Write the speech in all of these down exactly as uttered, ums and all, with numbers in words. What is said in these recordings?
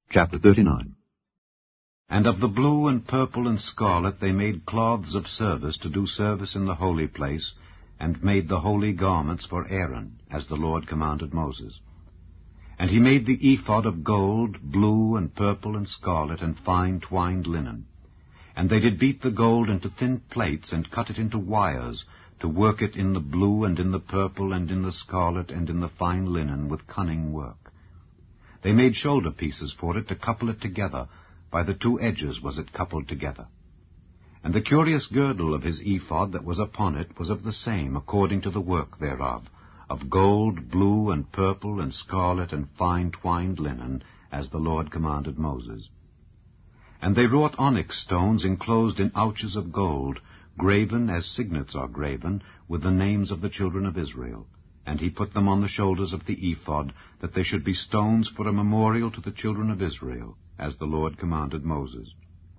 Chapter thirty-nine. And of the blue and purple and scarlet they made cloths of service to do service in the holy place, and made the holy garments for Aaron, as the Lord commanded Moses. And he made the ephod of gold, blue and purple and scarlet, and fine twined linen. And they did beat the gold into thin plates, and cut it into wires, to work it in the blue and in the purple and in the scarlet and in the fine linen with cunning work. They made shoulder pieces for it to couple it together. By the two edges was it coupled together. And the curious girdle of his ephod that was upon it was of the same, according to the work thereof, of gold, blue, and purple, and scarlet, and fine twined linen, as the Lord commanded Moses. And they wrought onyx stones enclosed in ouches of gold, graven as signets are graven, with the names of the children of Israel. And he put them on the shoulders of the ephod, that they should be stones for a memorial to the children of Israel, as the Lord commanded Moses.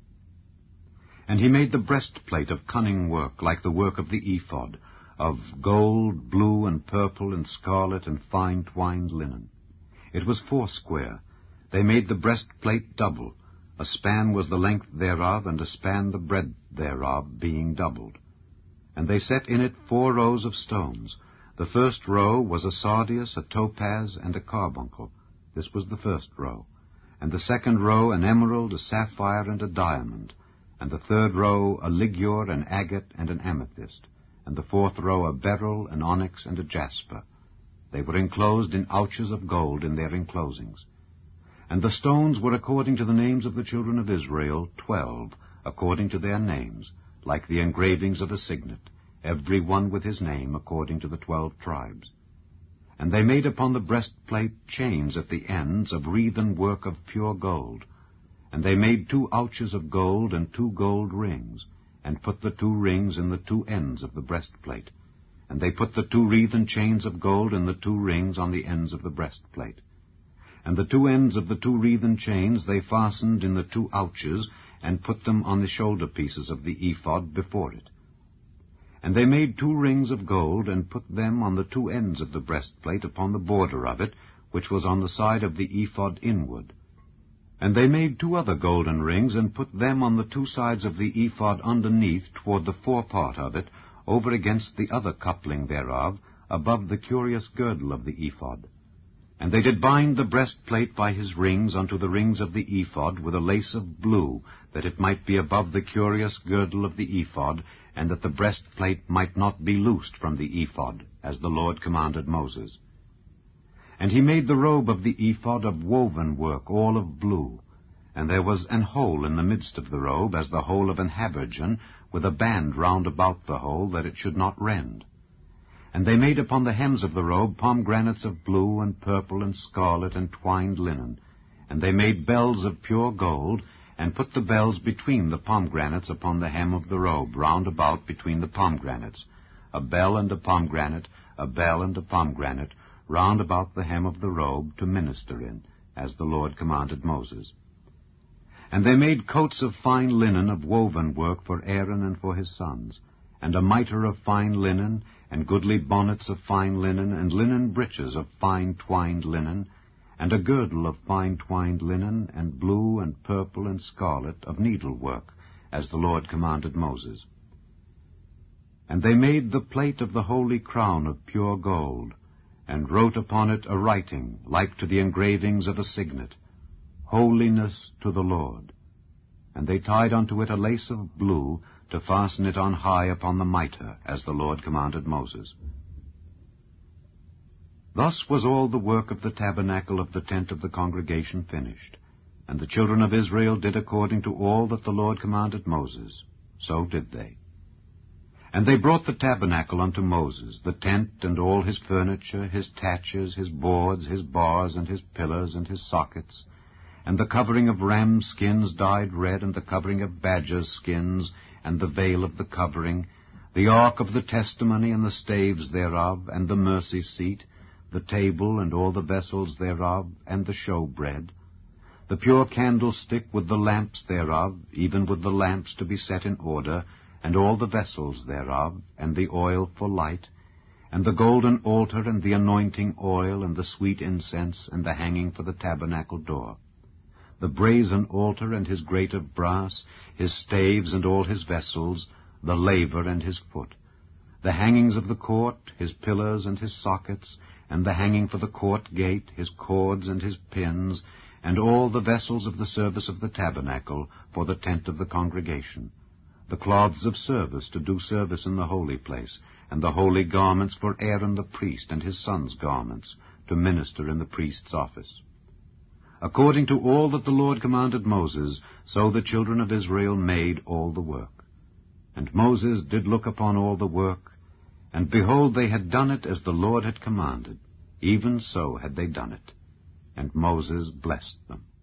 And he made the breastplate of cunning work, like the work of the ephod, of gold, blue, and purple, and scarlet, and fine twined linen. It was foursquare. They made the breastplate double. A span was the length thereof, and a span the breadth thereof, being doubled. And they set in it four rows of stones. The first row was a sardius, a topaz, and a carbuncle. This was the first row. And the second row an emerald, a sapphire, and a diamond. And the third row a ligure, an agate, and an amethyst. And the fourth row a beryl, an onyx, and a jasper. They were enclosed in ouches of gold in their enclosings. And the stones were according to the names of the children of Israel, twelve, according to their names, like the engravings of a signet, every one with his name, according to the twelve tribes. And they made upon the breastplate chains at the ends of wreathen work of pure gold. And they made two ouches of gold and two gold rings, and put the two rings in the two ends of the breastplate. And they put the two wreathen chains of gold in the two rings on the ends of the breastplate. And the two ends of the two wreathen chains they fastened in the two ouches, and put them on the shoulder pieces of the ephod before it. And they made two rings of gold, and put them on the two ends of the breastplate upon the border of it, which was on the side of the ephod inward. And they made two other golden rings, and put them on the two sides of the ephod underneath toward the forepart of it, over against the other coupling thereof, above the curious girdle of the ephod. And they did bind the breastplate by his rings unto the rings of the ephod with a lace of blue, that it might be above the curious girdle of the ephod, and that the breastplate might not be loosed from the ephod, as the Lord commanded Moses. And he made the robe of the ephod of woven work, all of blue. And there was an hole in the midst of the robe, as the hole of an habergeon, with a band round about the hole, that it should not rend. And they made upon the hems of the robe pomegranates of blue and purple and scarlet and twined linen. And they made bells of pure gold, and put the bells between the pomegranates upon the hem of the robe, round about between the pomegranates, a bell and a pomegranate, a bell and a pomegranate, round about the hem of the robe, to minister in, as the Lord commanded Moses. And they made coats of fine linen of woven work for Aaron and for his sons, and a mitre of fine linen, and goodly bonnets of fine linen, and linen breeches of fine twined linen, and a girdle of fine twined linen, and blue and purple and scarlet of needlework, as the Lord commanded Moses. And they made the plate of the holy crown of pure gold, and wrote upon it a writing, like to the engravings of a signet, Holiness to the Lord. And they tied unto it a lace of blue, to fasten it on high upon the mitre, as the Lord commanded Moses. Thus was all the work of the tabernacle of the tent of the congregation finished. And the children of Israel did according to all that the Lord commanded Moses. So did they. And they brought the tabernacle unto Moses, the tent and all his furniture, his taches, his boards, his bars, and his pillars, and his sockets, and the covering of ram skins dyed red, and the covering of badgers' skins, and the veil of the covering, the ark of the testimony, and the staves thereof, and the mercy seat, the table, and all the vessels thereof, and the showbread, the pure candlestick with the lamps thereof, even with the lamps to be set in order, and all the vessels thereof, and the oil for light, and the golden altar, and the anointing oil, and the sweet incense, and the hanging for the tabernacle door, the brazen altar and his grate of brass, his staves and all his vessels, the laver and his foot, the hangings of the court, his pillars and his sockets, and the hanging for the court gate, his cords and his pins, and all the vessels of the service of the tabernacle for the tent of the congregation, the cloths of service to do service in the holy place, and the holy garments for Aaron the priest and his sons' garments, to minister in the priest's office. According to all that the Lord commanded Moses, so the children of Israel made all the work. And Moses did look upon all the work, and behold, they had done it as the Lord had commanded, even so had they done it. And Moses blessed them.